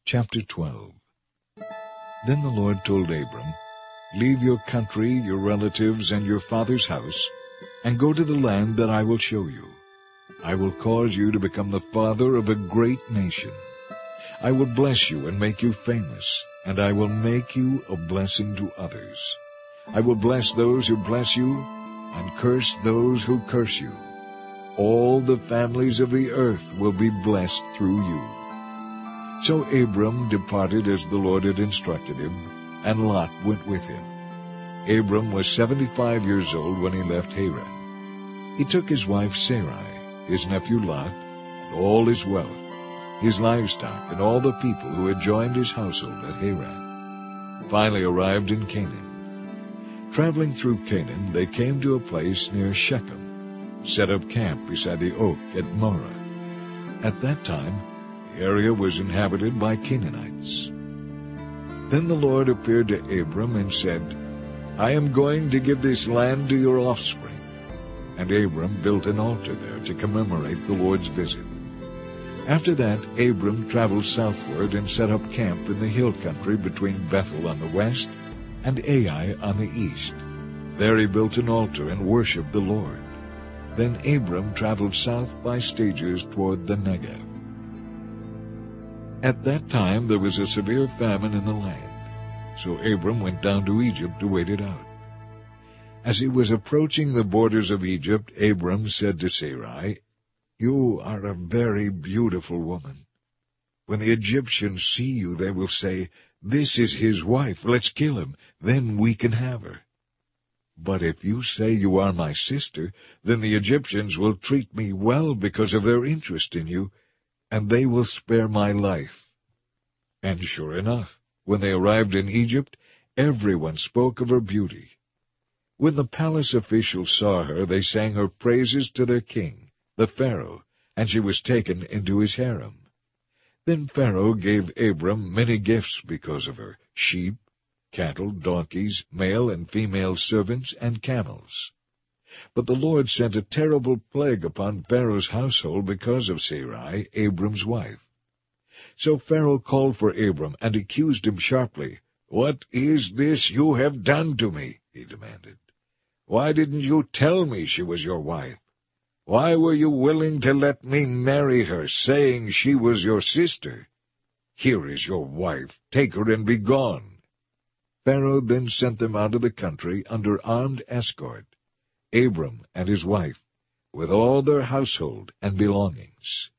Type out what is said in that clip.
Chapter 12. Then the Lord told Abram, "Leave your country, your relatives, and your father's house, and go to the land that I will show you. I will cause you to become the father of a great nation. I will bless you and make you famous, and I will make you a blessing to others. I will bless those who bless you, and curse those who curse you. All the families of the earth will be blessed through you." So Abram departed as the Lord had instructed him, and Lot went with him. Abram was 75 years old when he left Haran. He took his wife Sarai, his nephew Lot, and all his wealth, his livestock, and all the people who had joined his household at Haran. Finally arrived in Canaan. Traveling through Canaan, they came to a place near Shechem, set up camp beside the oak at Moreh. At that time, the area was inhabited by Canaanites. Then the Lord appeared to Abram and said, "I am going to give this land to your offspring." And Abram built an altar there to commemorate the Lord's visit. After that, Abram traveled southward and set up camp in the hill country between Bethel on the west and Ai on the east. There he built an altar and worshipped the Lord. Then Abram traveled south by stages toward the Negev. At that time there was a severe famine in the land, so Abram went down to Egypt to wait it out. As he was approaching the borders of Egypt, Abram said to Sarai, "You are a very beautiful woman. When the Egyptians see you, they will say, 'This is his wife, let's kill him, then we can have her.' But if you say you are my sister, then the Egyptians will treat me well because of their interest in you, and they will spare my life." And sure enough, when they arrived in Egypt, everyone spoke of her beauty. When the palace officials saw her, they sang her praises to their king, the Pharaoh, and she was taken into his harem. Then Pharaoh gave Abram many gifts because of her: sheep, cattle, donkeys, male and female servants, and camels. But the Lord sent a terrible plague upon Pharaoh's household because of Sarai, Abram's wife. So Pharaoh called for Abram and accused him sharply. "What is this you have done to me?" he demanded. "Why didn't you tell me she was your wife? Why were you willing to let me marry her, saying she was your sister? Here is your wife. Take her and be gone." Pharaoh then sent them out of the country under armed escort, Abram and his wife, with all their household and belongings.